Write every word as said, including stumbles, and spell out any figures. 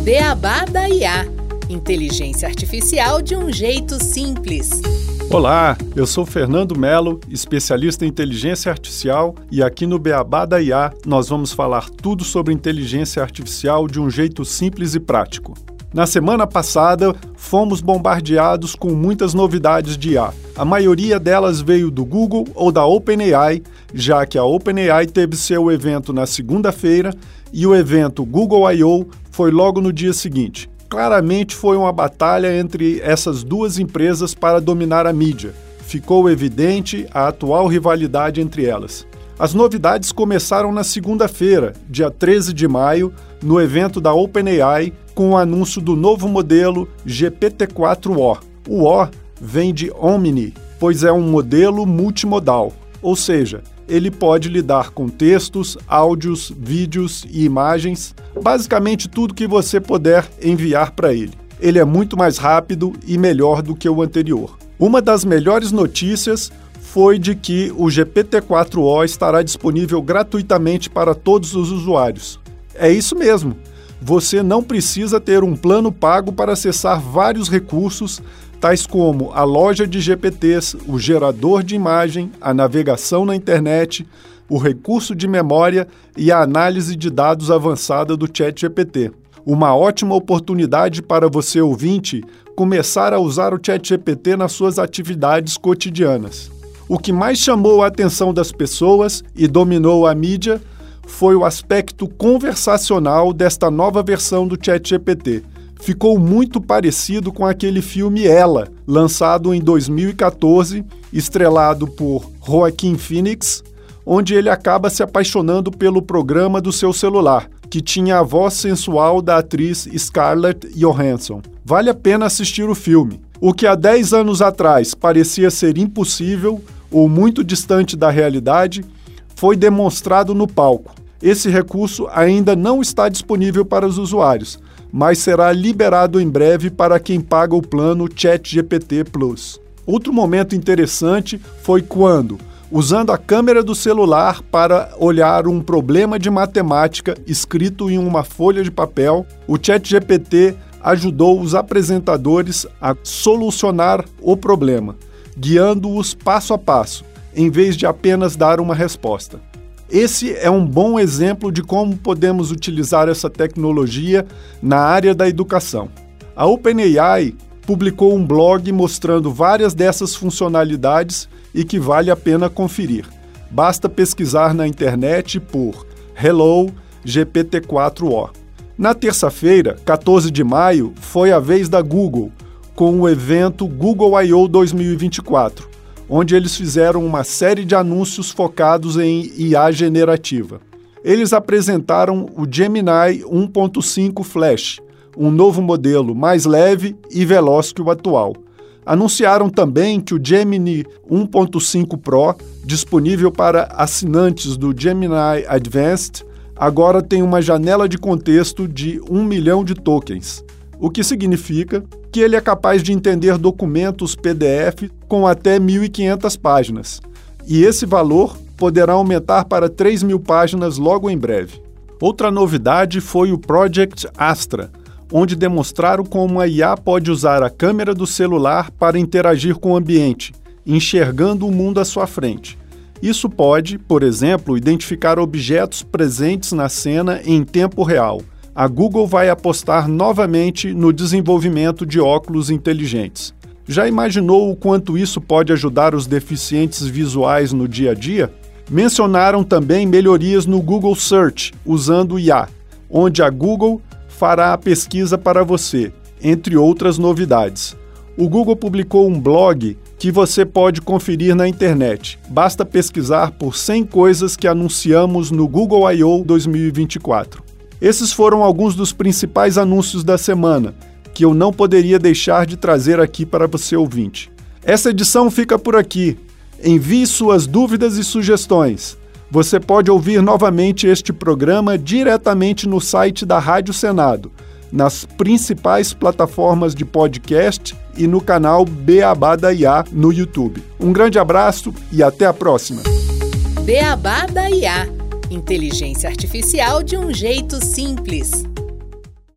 Beabá da I A. Inteligência artificial de um jeito simples. Olá, eu sou Fernando Melo, especialista em inteligência artificial, e aqui no Beabá da I A nós vamos falar tudo sobre inteligência artificial de um jeito simples e prático. Na semana passada, fomos bombardeados com muitas novidades de I A. A maioria delas veio do Google ou da OpenAI, já que a OpenAI teve seu evento na segunda-feira e o evento Google I O foi logo no dia seguinte. Claramente foi uma batalha entre essas duas empresas para dominar a mídia. Ficou evidente a atual rivalidade entre elas. As novidades começaram na segunda-feira, dia treze de maio, no evento da OpenAI, com o anúncio do novo modelo G P T quatro O. O O vem de Omni, pois é um modelo multimodal, ou seja, ele pode lidar com textos, áudios, vídeos e imagens, basicamente tudo que você puder enviar para ele. Ele é muito mais rápido e melhor do que o anterior. Uma das melhores notícias foi de que o G P T quatro O estará disponível gratuitamente para todos os usuários. É isso mesmo, você não precisa ter um plano pago para acessar vários recursos, tais como a loja de G P Ts, o gerador de imagem, a navegação na internet, o recurso de memória e a análise de dados avançada do ChatGPT. Uma ótima oportunidade para você, ouvinte, começar a usar o ChatGPT nas suas atividades cotidianas. O que mais chamou a atenção das pessoas e dominou a mídia foi o aspecto conversacional desta nova versão do ChatGPT. Ficou muito parecido com aquele filme Ela, lançado em dois mil e quatorze, estrelado por Joaquin Phoenix, onde ele acaba se apaixonando pelo programa do seu celular, que tinha a voz sensual da atriz Scarlett Johansson. Vale a pena assistir o filme. O que há dez anos atrás parecia ser impossível ou muito distante da realidade, foi demonstrado no palco. Esse recurso ainda não está disponível para os usuários, mas será liberado em breve para quem paga o plano ChatGPT Plus. Outro momento interessante foi quando, usando a câmera do celular para olhar um problema de matemática escrito em uma folha de papel, o ChatGPT ajudou os apresentadores a solucionar o problema, guiando-os passo a passo, em vez de apenas dar uma resposta. Esse é um bom exemplo de como podemos utilizar essa tecnologia na área da educação. A OpenAI publicou um blog mostrando várias dessas funcionalidades e que vale a pena conferir. Basta pesquisar na internet por Hello G P T quatro O. Na terça-feira, quatorze de maio, foi a vez da Google, com o evento Google I O dois mil e vinte e quatro, onde eles fizeram uma série de anúncios focados em I A generativa. Eles apresentaram o Gemini um ponto cinco Flash, um novo modelo mais leve e veloz que o atual. Anunciaram também que o Gemini um ponto cinco Pro, disponível para assinantes do Gemini Advanced, agora tem uma janela de contexto de um milhão de tokens, o que significa que ele é capaz de entender documentos P D F com até mil e quinhentas páginas. E esse valor poderá aumentar para três mil páginas logo em breve. Outra novidade foi o Project Astra, onde demonstraram como a I A pode usar a câmera do celular para interagir com o ambiente, enxergando o mundo à sua frente. Isso pode, por exemplo, identificar objetos presentes na cena em tempo real. A Google vai apostar novamente no desenvolvimento de óculos inteligentes. Já imaginou o quanto isso pode ajudar os deficientes visuais no dia a dia? Mencionaram também melhorias no Google Search, usando I A, onde a Google fará a pesquisa para você, entre outras novidades. O Google publicou um blog que você pode conferir na internet. Basta pesquisar por cem coisas que anunciamos no Google I O dois mil e vinte e quatro. Esses foram alguns dos principais anúncios da semana, que eu não poderia deixar de trazer aqui para você, ouvinte. Essa edição fica por aqui. Envie suas dúvidas e sugestões. Você pode ouvir novamente este programa diretamente no site da Rádio Senado, nas principais plataformas de podcast e no canal Beabá da I A no YouTube. Um grande abraço e até a próxima. Beabá da I A. Inteligência artificial de um jeito simples.